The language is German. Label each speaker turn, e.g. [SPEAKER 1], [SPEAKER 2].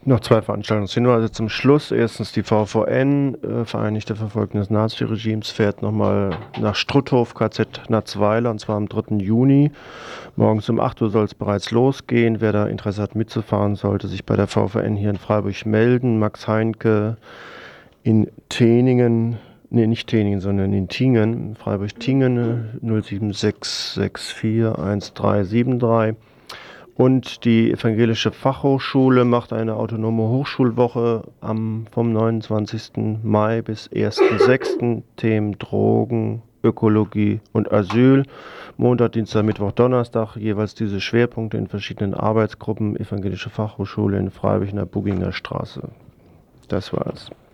[SPEAKER 1] Noch zwei Veranstaltungshinweise zum Schluss. Erstens die VVN, Vereinigte Verfolgten des Naziregimes, fährt nochmal nach Struthof, KZ Natzweiler, und zwar am 3. Juni. Morgens um 8 Uhr soll es bereits losgehen. Wer da Interesse hat mitzufahren, sollte sich bei der VVN hier in Freiburg melden. Max Heinke in Teningen, nee, nicht Teningen, sondern in Tingen, Freiburg-Tingen, 076641373. Und die Evangelische Fachhochschule macht eine autonome Hochschulwoche vom 29. Mai bis 1.6. Themen Drogen, Ökologie und Asyl. Montag, Dienstag, Mittwoch, Donnerstag jeweils diese Schwerpunkte in verschiedenen Arbeitsgruppen. Evangelische Fachhochschule in Freiburg in der Bugginger Straße. Das war's.